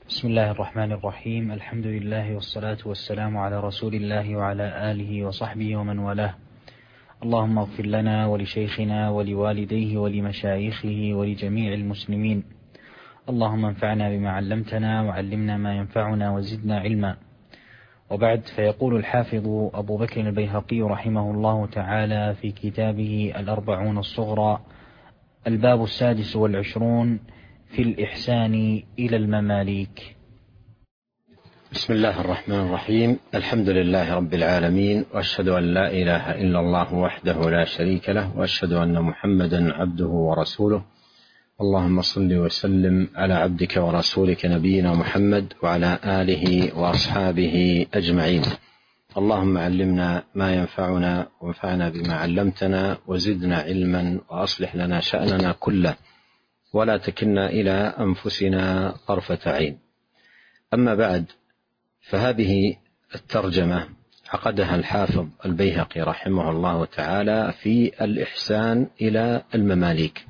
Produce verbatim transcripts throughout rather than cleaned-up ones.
بسم الله الرحمن الرحيم. الحمد لله والصلاة والسلام على رسول الله وعلى آله وصحبه ومن والاه. اللهم اغفر لنا ولشيخنا ولوالديه ولمشايخه ولجميع المسلمين. اللهم انفعنا بما علمتنا وعلمنا ما ينفعنا وزدنا علما. وبعد، فيقول الحافظ أبو بكر البيهقي رحمه الله تعالى في كتابه الأربعون الصغرى: الباب السادس والعشرون في الإحسان إلى المماليك. بسم الله الرحمن الرحيم. الحمد لله رب العالمين، وأشهد أن لا إله إلا الله وحده لا شريك له، وأشهد أن محمدا عبده ورسوله. اللهم صل وسلم على عبدك ورسولك نبينا محمد وعلى آله وأصحابه أجمعين. اللهم علمنا ما ينفعنا وانفعنا بما علمتنا وزدنا علما وأصلح لنا شأننا كله ولا تكلنا إلى أنفسنا طرفة عين. أما بعد، فهذه الترجمة عقدها الحافظ البيهقي رحمه الله تعالى في الإحسان إلى المماليك،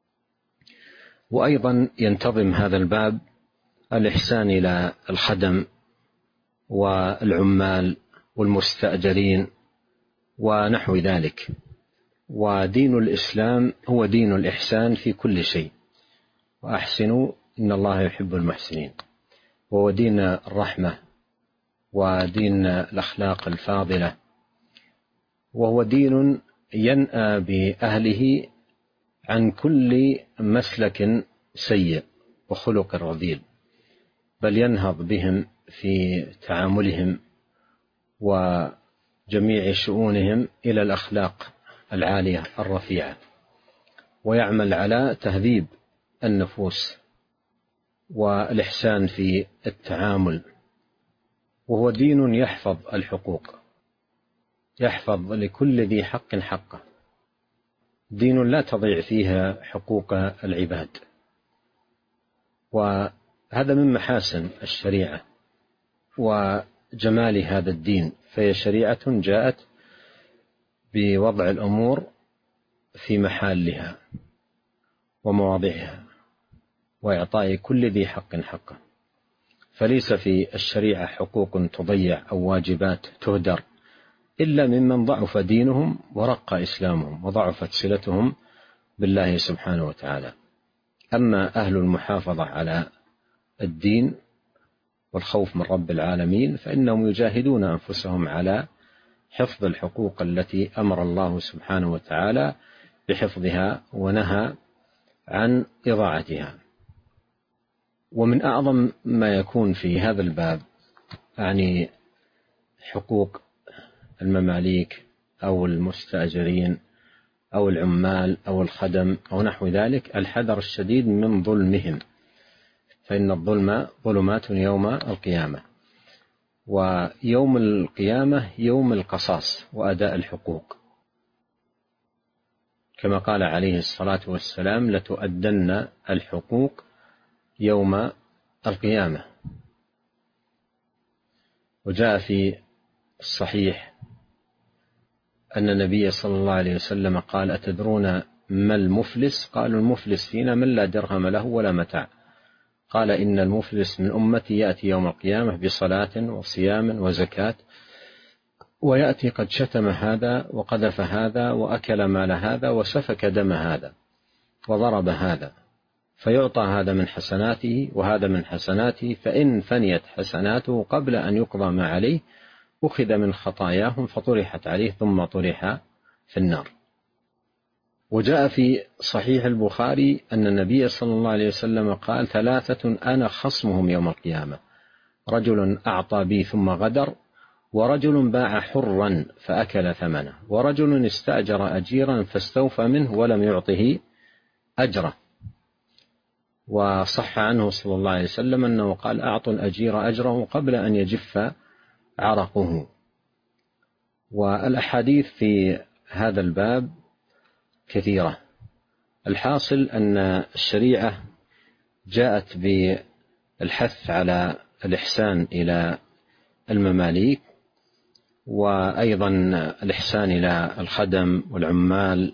وأيضا ينتظم هذا الباب الإحسان إلى الخدم والعمال والمستأجرين ونحو ذلك. ودين الإسلام هو دين الإحسان في كل شيء، وأحسنوا إن الله يحب المحسنين، وهو دين الرحمة ودين الأخلاق الفاضلة، وهو دين ينأى بأهله عن كل مسلك سيء وخلق رذيل، بل ينهض بهم في تعاملهم وجميع شؤونهم إلى الأخلاق العالية الرفيعة، ويعمل على تهذيب النفوس والإحسان في التعامل. وهو دين يحفظ الحقوق، يحفظ لكل ذي حق حقه، دين لا تضيع فيها حقوق العباد. وهذا من محاسن الشريعة وجمال هذا الدين، فهي شريعة جاءت بوضع الأمور في محلها ومواضعها وإعطاء كل ذي حق حقه، فليس في الشريعة حقوق تضيع أو واجبات تهدر إلا ممن ضعف دينهم ورق إسلامهم وضعفت صلتهم بالله سبحانه وتعالى. أما أهل المحافظة على الدين والخوف من رب العالمين فإنهم يجاهدون أنفسهم على حفظ الحقوق التي أمر الله سبحانه وتعالى بحفظها ونهى عن إضاعتها. ومن أعظم ما يكون في هذا الباب يعني حقوق المماليك أو المستأجرين أو العمال أو الخدم أو نحو ذلك الحذر الشديد من ظلمهم، فإن الظلم ظلمات يوم القيامة، ويوم القيامة يوم القصاص وأداء الحقوق، كما قال عليه الصلاة والسلام: لتؤدن الحقوق يوم القيامة. وجاء في الصحيح أن النبي صلى الله عليه وسلم قال: أتدرون ما المفلس؟ قالوا: المفلس فينا من لا درهم له ولا متاع. قال: إن المفلس من أمتي يأتي يوم القيامة بصلاة وصيام وزكاة، ويأتي قد شتم هذا وقذف هذا وأكل مال هذا وسفك دم هذا وضرب هذا، فيعطى هذا من حسناته وهذا من حسناته، فإن فنيت حسناته قبل أن يقضى ما عليه أخذ من خطاياهم فطرحت عليه ثم طرح في النار. وجاء في صحيح البخاري أن النبي صلى الله عليه وسلم قال: ثلاثة أنا خصمهم يوم القيامة: رجل أعطى بي ثم غدر، ورجل باع حرا فأكل ثمنه، ورجل استأجر أجيرا فاستوفى منه ولم يعطه أجره. وصح عنه صلى الله عليه وسلم أنه قال: أعطوا الأجير أجره قبل أن يجف عرقه. والأحاديث في هذا الباب كثيرة. الحاصل أن الشريعة جاءت بالحث على الإحسان إلى المماليك، وأيضا الإحسان إلى الخدم والعمال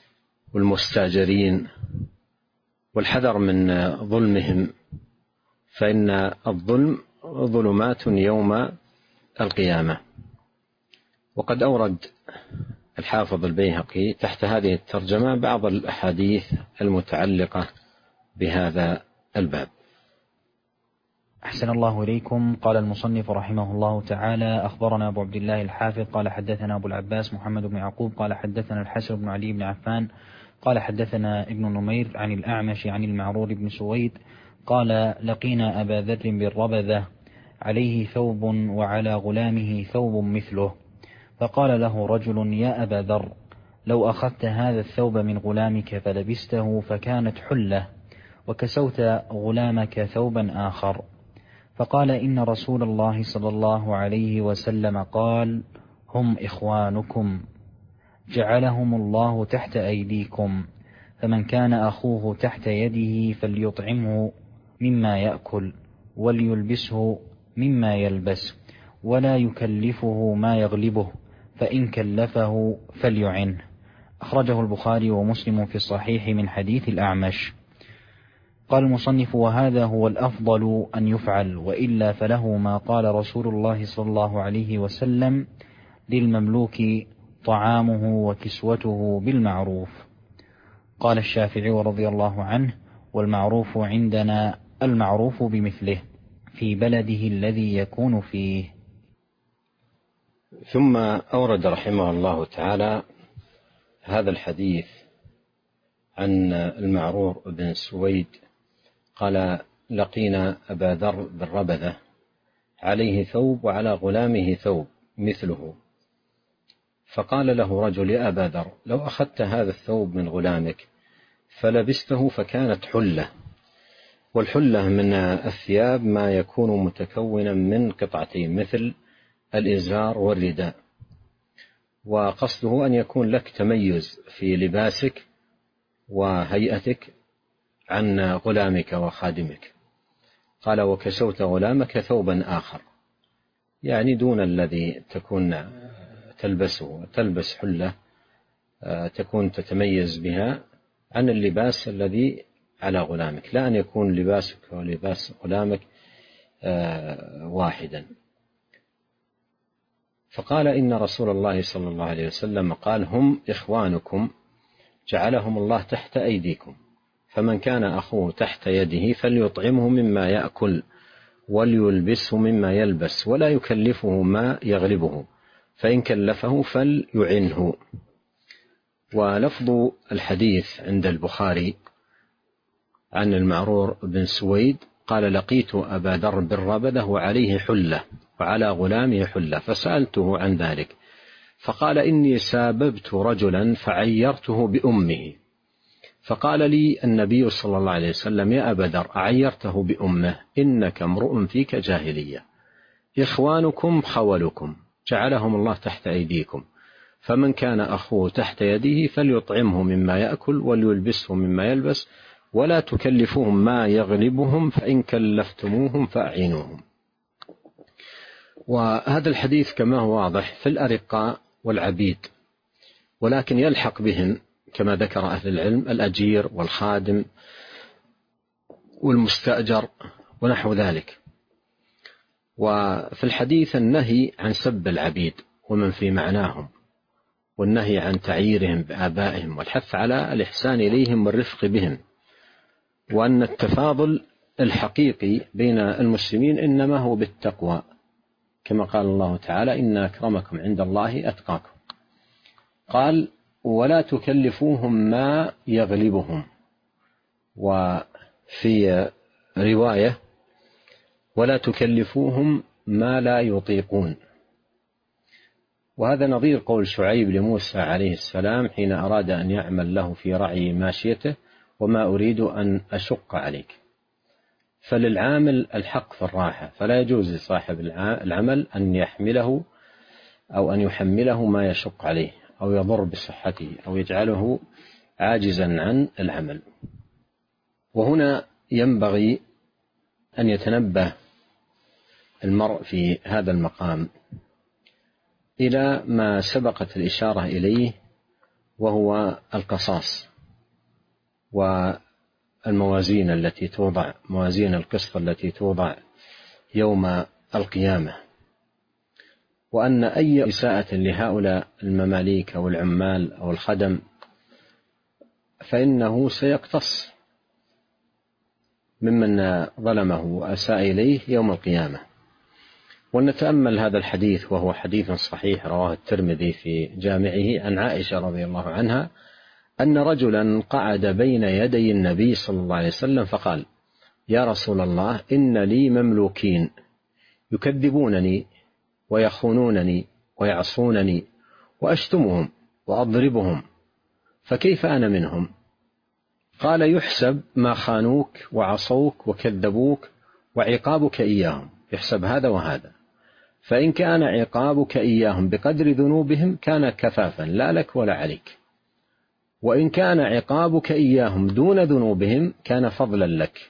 والمستأجرين، والحذر من ظلمهم فإن الظلم ظلمات يوم القيامة. وقد أورد الحافظ البيهقي تحت هذه الترجمة بعض الأحاديث المتعلقة بهذا الباب. أحسن الله إليكم. قال المصنف رحمه الله تعالى: أخبرنا أبو عبد الله الحافظ قال حدثنا أبو العباس محمد بن يعقوب قال حدثنا الحسن بن علي بن عفان قال حدثنا ابن نمير عن الأعمش عن المعرور بن سويد قال: لقينا أبا ذر بالربذة عليه ثوب وعلى غلامه ثوب مثله، فقال له رجل: يا أبا ذر، لو أخذت هذا الثوب من غلامك فلبسته فكانت حلة، وكسوت غلامك ثوبا آخر. فقال: إن رسول الله صلى الله عليه وسلم قال: هم إخوانكم جعلهم الله تحت أيديكم، فمن كان أخوه تحت يده فليطعمه مما يأكل وليلبسه مما يلبس، ولا يكلفه ما يغلبه، فإن كلفه فليعنه. أخرجه البخاري ومسلم في الصحيح من حديث الأعمش. قال المصنف: وهذا هو الأفضل أن يفعل، وإلا فله ما قال رسول الله صلى الله عليه وسلم: للمملوك طعامه وكسوته بالمعروف. قال الشافعي رضي الله عنه: والمعروف عندنا المعروف بمثله في بلده الذي يكون فيه. ثم أورد رحمه الله تعالى هذا الحديث عن المعرور بن سويد قال: لقينا أبا ذر بالربذة عليه ثوب وعلى غلامه ثوب مثله، فقال له رجل: يا أبا ذر، لو أخذت هذا الثوب من غلامك فلبسته فكانت حلة. والحلة من الثياب ما يكون متكونا من قطعتين مثل الإزار والرداء، وقصده أن يكون لك تميز في لباسك وهيئتك عن غلامك وخادمك. قال: وكسوت غلامك ثوبا آخر، يعني دون الذي تكون تلبسه، تلبس حلة تكون تتميز بها عن اللباس الذي على غلامك، لا أن يكون لباسك ولباس غلامك واحدا. فقال: إن رسول الله صلى الله عليه وسلم قال: هم إخوانكم جعلهم الله تحت أيديكم، فمن كان أخوه تحت يده فليطعمه مما يأكل وليلبسه مما يلبس، ولا يكلفه ما يغلبه، فإن كلفه فليعنه. ولفظ الحديث عند البخاري عن المعرور بن سويد قال: لقيت أبا ذر بالربذة وعليه حلة وعلى غلامه حلة، فسألته عن ذلك، فقال: إني ساببت رجلا فعيرته بأمه، فقال لي النبي صلى الله عليه وسلم: يا أبا ذر، أعيرته بأمه؟ إنك امرؤ فيك جاهلية. إخوانكم خولكم جعلهم الله تحت أيديكم، فمن كان أخوه تحت يده فليطعمه مما يأكل وليلبسه مما يلبس، ولا تكلفوهم ما يغلبهم، فإن كلفتموهم فأعينوهم. وهذا الحديث كما هو واضح في الأرقاء والعبيد، ولكن يلحق بهم كما ذكر أهل العلم الأجير والخادم والمستأجر ونحو ذلك. وفي الحديث النهي عن سب العبيد ومن في معناهم، والنهي عن تعييرهم بآبائهم، والحث على الإحسان إليهم والرفق بهم، وأن التفاضل الحقيقي بين المسلمين إنما هو بالتقوى، كما قال الله تعالى: إن أكرمكم عند الله أتقاكم. قال: ولا تكلفوهم ما يغلبهم. وفي رواية: ولا تكلفوهم ما لا يطيقون. وهذا نظير قول شعيب لموسى عليه السلام حين أراد أن يعمل له في رعي ماشيته: وما أريد أن أشق عليك. فللعامل الحق في الراحة، فلا يجوز لصاحب العمل أن يحمله أو أن يحمله ما يشق عليه أو يضر بصحته أو يجعله عاجزا عن العمل. وهنا ينبغي أن يتنبه المرء في هذا المقام إلى ما سبقت الإشارة إليه، وهو القصاص الموازين التي توضع، موازين القسط التي توضع يوم القيامة، وأن أي إساءة لهؤلاء المماليك أو العمال أو الخدم فإنه سيقتص ممن ظلمه وأساء إليه يوم القيامة. ولنتأمل هذا الحديث، وهو حديث صحيح رواه الترمذي في جامعه عن عائشة رضي الله عنها أن رجلا قعد بين يدي النبي صلى الله عليه وسلم فقال: يا رسول الله، إن لي مملوكين يكذبونني ويخونونني ويعصونني وأشتمهم وأضربهم، فكيف أنا منهم؟ قال: يحسب ما خانوك وعصوك وكذبوك وعقابك إياهم، يحسب هذا وهذا، فإن كان عقابك إياهم بقدر ذنوبهم كان كفافا لا لك ولا عليك، وإن كان عقابك إياهم دون ذنوبهم كان فضلا لك،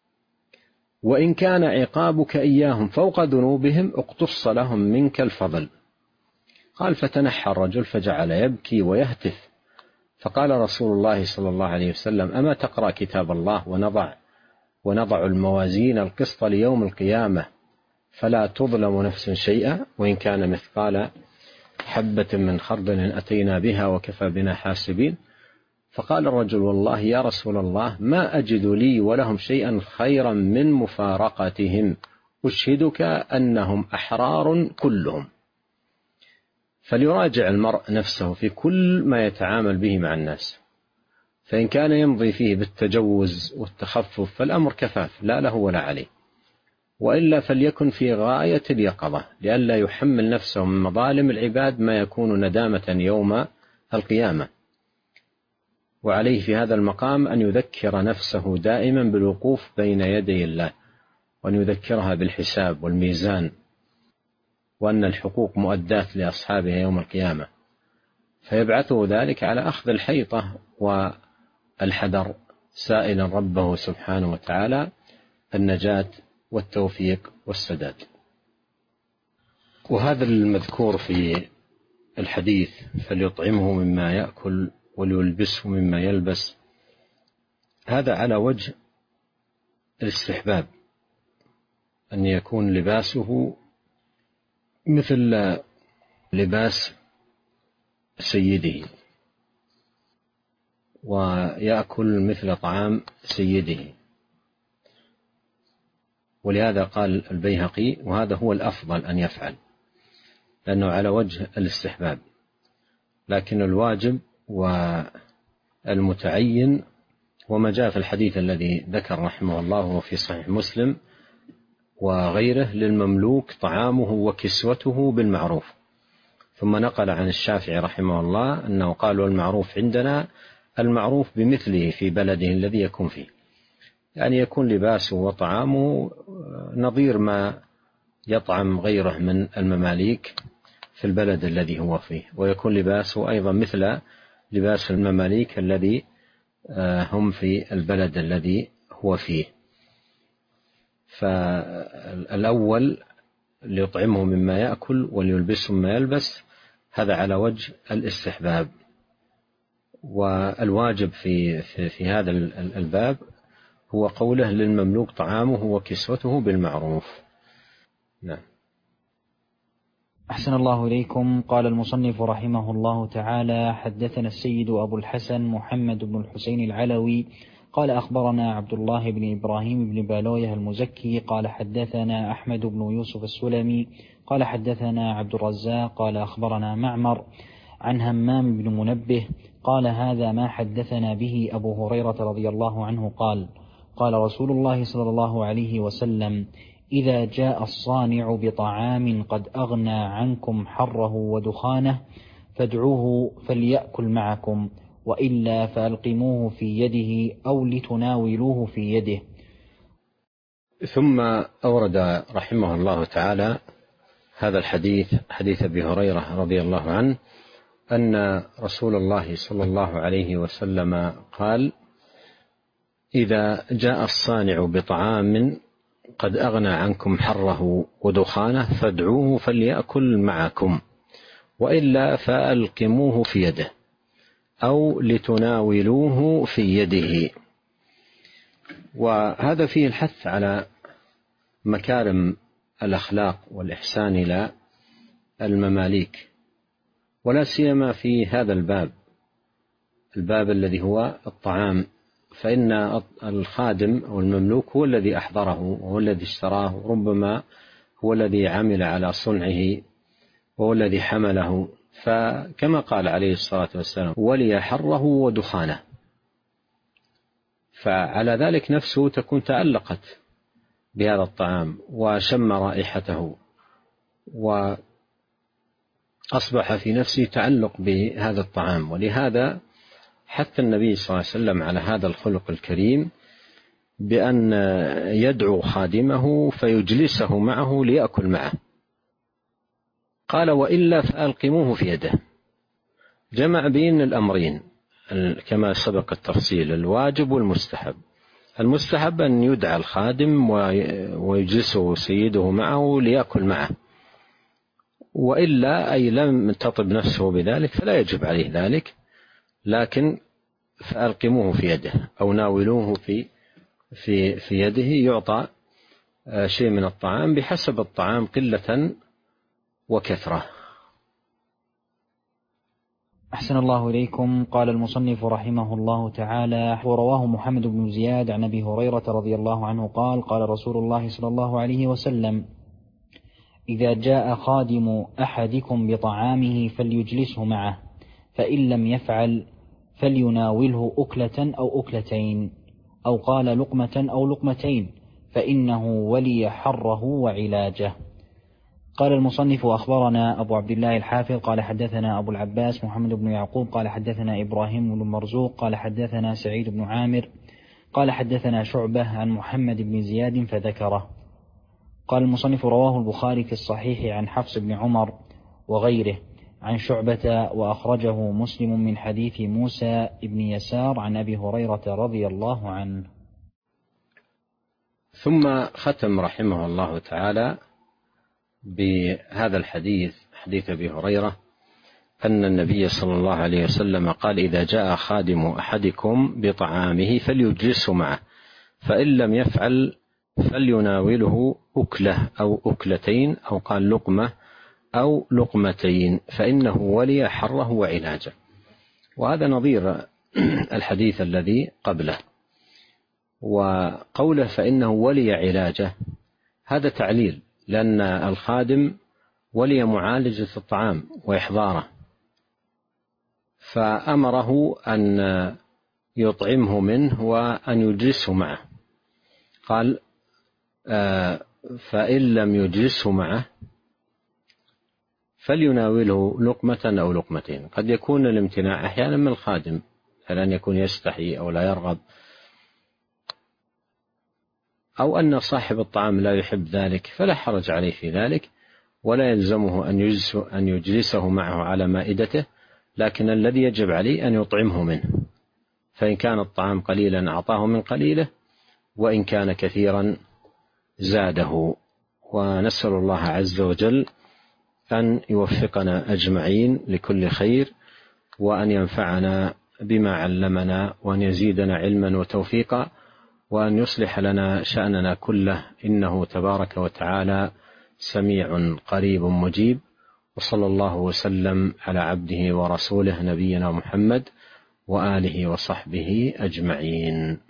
وإن كان عقابك إياهم فوق ذنوبهم اقتص لهم منك الفضل. قال: فتنحى الرجل فجعل يبكي ويهتف، فقال رسول الله صلى الله عليه وسلم: أما تقرأ كتاب الله ونضع ونضع الموازين القسط ليوم القيامة فلا تظلم نفس شيئا وإن كان مثقال حبة من خردل أتينا بها وكفى بنا حاسبين. فقال الرجل: والله يا رسول الله ما أجد لي ولهم شيئا خيرا من مفارقتهم، أشهدك أنهم أحرار كلهم. فليراجع المرء نفسه في كل ما يتعامل به مع الناس، فإن كان يمضي فيه بالتجوز والتخفف فالأمر كفاف لا له ولا عليه، وإلا فليكن في غاية اليقظة لئلا يحمل نفسه من مظالم العباد ما يكون ندامة يوم القيامة. وعليه في هذا المقام أن يذكر نفسه دائما بالوقوف بين يدي الله، وأن يذكرها بالحساب والميزان، وأن الحقوق مؤداة لأصحابها يوم القيامة، فيبعثه ذلك على أخذ الحيطة والحذر، سائلا ربه سبحانه وتعالى النجاة والتوفيق والسداد. وهذا المذكور في الحديث: فليطعمه مما يأكل وليلبسه مما يلبس، هذا على وجه الاستحباب، أن يكون لباسه مثل لباس سيده، ويأكل مثل طعام سيده. ولهذا قال البيهقي: وهذا هو الأفضل أن يفعل، لأنه على وجه الاستحباب، لكن الواجب والمتعين وما جاء في الحديث الذي ذكر رحمه الله وفي صحيح مسلم وغيره: للمملوك طعامه وكسوته بالمعروف. ثم نقل عن الشافعي رحمه الله أنه قال: والمعروف عندنا المعروف بمثله في بلده الذي يكون فيه، يعني يكون لباسه وطعامه نظير ما يطعم غيره من المماليك في البلد الذي هو فيه، ويكون لباسه أيضا مثل لباس المماليك الذي هم في البلد الذي هو فيه. فالأول ليطعمه مما يأكل وليلبسه مما يلبس، هذا على وجه الاستحباب. والواجب في, في, في هذا الباب هو قوله: للمملوك طعامه وكسوته بالمعروف. نعم. أحسن الله إليكم. قال المصنف رحمه الله تعالى: حدثنا السيد أبو الحسن محمد بن الحسين العلوي قال أخبرنا عبد الله بن إبراهيم بن بالويه المزكي قال حدثنا أحمد بن يوسف السلمي قال حدثنا عبد الرزاق قال أخبرنا معمر عن همام بن منبه قال: هذا ما حدثنا به أبو هريرة رضي الله عنه قال: قال رسول الله صلى الله عليه وسلم: إذا جاء الصانع بطعام قد أغنى عنكم حره ودخانه فادعوه فليأكل معكم، وإلا فألقموه في يده أو لتناولوه في يده. ثم أورد رحمه الله تعالى هذا الحديث، حديث أبي هريرة رضي الله عنه، أن رسول الله صلى الله عليه وسلم قال: إذا جاء الصانع بطعام قد أغنى عنكم حره ودخانه فادعوه فليأكل معكم، وإلا فألقموه في يده أو لتناولوه في يده. وهذا فيه الحث على مكارم الأخلاق والإحسان إلى المماليك، ولا سيما في هذا الباب الباب الذي هو الطعام، فإن الخادم أو المملوك هو الذي أحضره وهو الذي اشتراه، ربما هو الذي عمل على صنعه وهو الذي حمله، فكما قال عليه الصلاة والسلام ولي حره ودخانه، فعلى ذلك نفسه تكون تألقت بهذا الطعام وشم رائحته وأصبح في نفسه تعلق بهذا الطعام. ولهذا حث النبي صلى الله عليه وسلم على هذا الخلق الكريم بأن يدعو خادمه فيجلسه معه ليأكل معه. قال وإلا فألقموه في يده، جمع بين الأمرين كما سبق التفصيل، الواجب والمستحب. المستحب أن يدعى الخادم ويجلسه سيده معه ليأكل معه، وإلا أي لم تطب نفسه بذلك فلا يجب عليه ذلك، لكن فألقموه في يده أو ناولوه في في في يده، يعطى شيء من الطعام بحسب الطعام قلة وكثرة. أحسن الله إليكم. قال المصنف رحمه الله تعالى: ورواه محمد بن زياد عن أبي هريرة رضي الله عنه قال: قال رسول الله صلى الله عليه وسلم: إذا جاء خادم أحدكم بطعامه فليجلسه معه، فإن لم يفعل فليناوله أكلة أو أكلتين، أو قال لقمة أو لقمتين، فإنه ولي حره وعلاجه. قال المصنف: أخبرنا أبو عبد الله الحافظ قال حدثنا أبو العباس محمد بن يعقوب قال حدثنا إبراهيم بن مرزوق قال حدثنا سعيد بن عامر قال حدثنا شعبة عن محمد بن زياد فذكره. قال المصنف: رواه البخاري في الصحيح عن حفص بن عمر وغيره عن شعبة، وأخرجه مسلم من حديث موسى بن يسار عن أبي هريرة رضي الله عنه. ثم ختم رحمه الله تعالى بهذا الحديث، حديث أبي هريرة، أن النبي صلى الله عليه وسلم قال: إذا جاء خادم أحدكم بطعامه فليجلسه معه، فإن لم يفعل فليناوله أكلة أو أكلتين، أو قال لقمة أو لقمتين، فإنه ولي حره وعلاجه. وهذا نظير الحديث الذي قبله. وقوله فإنه ولي علاجه هذا تعليل، لأن الخادم ولي معالجة الطعام وإحضاره، فأمره أن يطعمه منه وأن يجلسه معه. قال: آه فإن لم يجلسه معه فليناوله لقمة أو لقمتين. قد يكون الامتناع أحيانا من الخادم، أن يكون يستحي أو لا يرغب، أو أن صاحب الطعام لا يحب ذلك، فلا حرج عليه في ذلك، ولا يلزمه أن يجلسه معه على مائدته، لكن الذي يجب عليه أن يطعمه منه، فإن كان الطعام قليلا أعطاه من قليله، وإن كان كثيرا زاده. ونسأل الله عز وجل أن يوفقنا أجمعين لكل خير، وأن ينفعنا بما علمنا، وأن يزيدنا علما وتوفيقا، وأن يصلح لنا شأننا كله، إنه تبارك وتعالى سميع قريب مجيب. وصلى الله وسلم على عبده ورسوله نبينا محمد وآله وصحبه أجمعين.